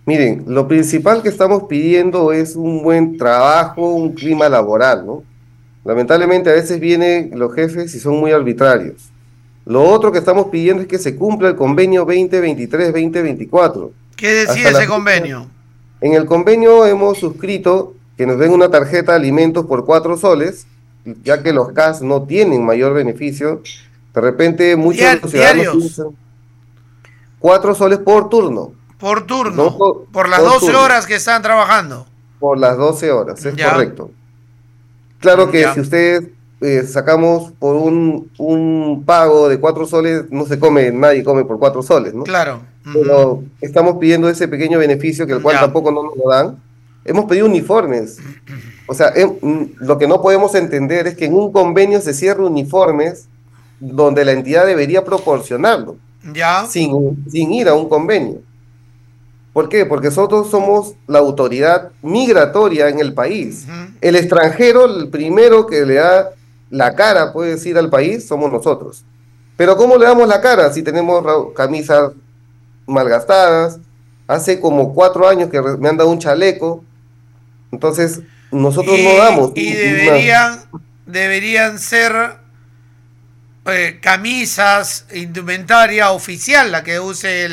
Miren, lo principal que estamos pidiendo es un buen trabajo, un clima laboral, ¿no? Lamentablemente a veces vienen los jefes y son muy arbitrarios. Lo otro que estamos pidiendo es que se cumpla el convenio 2023-2024. ¿Qué decide Hasta la ese fecha, convenio? en el convenio hemos suscrito que nos den una tarjeta de alimentos por 4 soles, ya que los CAS no tienen mayor beneficio. De repente muchos ciudadanos Diarios, piensan 4 soles por turno, por no turno, por las por 12 turno, horas que están trabajando. por las 12 horas, es Ya, correcto. Claro que ya, si ustedes sacamos por un pago de 4 soles, no se come, nadie come por 4 soles, ¿no? claro. Pero estamos pidiendo ese pequeño beneficio que el cual Ya, tampoco no nos lo dan. Hemos pedido uniformes. O sea, lo que no podemos entender es que en un convenio se cierran uniformes donde la entidad debería proporcionarlo, ya. sin ir a un convenio. ¿Por qué? Porque nosotros somos la autoridad migratoria en el país. El extranjero, el primero que le da la cara, puede decir, al país, somos nosotros. Pero ¿cómo le damos la cara si tenemos camisas malgastadas? Hace como 4 años que me han dado un chaleco. Entonces, nosotros no damos Y una... deberían ser camisas, indumentaria oficial la que use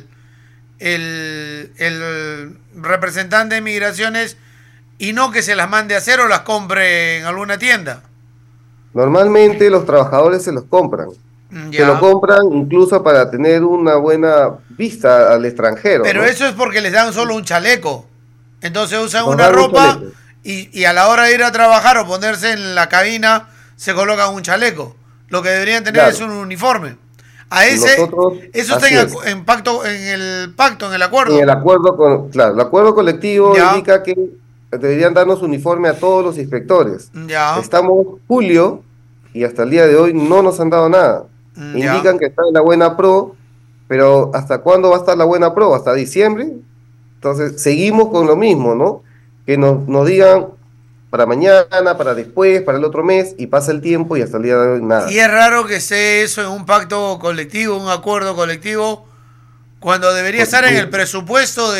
el representante de migraciones y no que se las mande a hacer o las compre en alguna tienda. Normalmente los trabajadores se los compran. Se lo Ya. compran incluso para tener una buena vista al extranjero, Pero ¿no? eso es porque les dan solo un chaleco. Entonces usan Nos una dan un ropa chaleco. y a la hora de ir a trabajar o ponerse en la cabina se colocan un chaleco. Lo que deberían tener es Claro, un uniforme. A ese, nosotros, eso está así es. en el pacto, en el En el acuerdo. acuerdo claro, el acuerdo colectivo Ya, indica que deberían darnos uniforme a todos los inspectores. ya, Estamos julio y hasta el día de hoy no nos han dado nada. ya. Indican que está en la buena pro, pero ¿hasta cuándo va a estar la buena pro? ¿Hasta diciembre? Entonces, seguimos con lo mismo, ¿no? Que nos digan para mañana, para después, para el otro mes, y pasa el tiempo y hasta el día de hoy Y nada. es raro que esté eso en un pacto colectivo, un acuerdo colectivo, cuando debería estar en el Porque presupuesto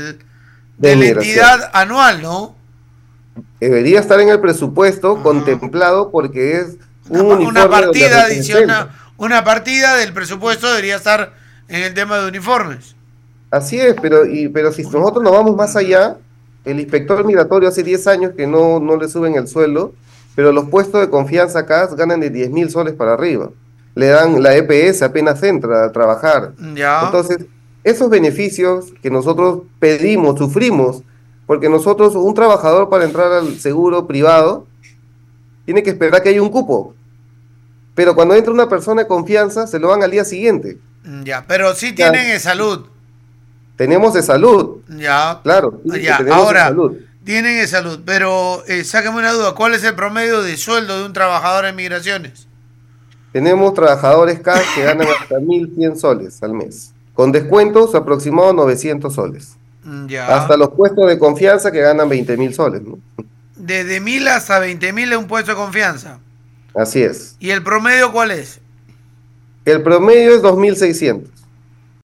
de de la migración. entidad anual, ¿no? Debería estar en el presupuesto Ajá. contemplado porque es un Una uniforme donde partida representa. adicional, una partida del presupuesto debería estar en el tema de uniformes. Así es, pero si nosotros nos vamos más allá, el inspector migratorio hace 10 años que no le suben el sueldo, pero los puestos de confianza acá ganan de 10.000 soles para arriba. Le dan la EPS apenas entra a trabajar. Ya. Entonces, esos beneficios que nosotros pedimos, sufrimos, porque nosotros, un trabajador para entrar al seguro privado, tiene que esperar que haya un cupo. Pero cuando entra una persona de confianza, se lo dan al día siguiente. Ya. Pero sí Ya, tienen salud. tenemos de salud, Ya. claro, sí, que Ya. tenemos de Ahora, salud. tienen salud. Pero sáqueme una duda. ¿Cuál es el promedio de sueldo de un trabajador en migraciones? Tenemos trabajadores CAS que ganan hasta 1.100 soles al mes, con descuentos aproximados 900 soles. Ya. Hasta los puestos de confianza que ganan 20.000 soles, ¿no? Desde 1000 hasta 20.000 es un puesto de confianza. Así es. ¿Y el promedio cuál es? El promedio es 2.600.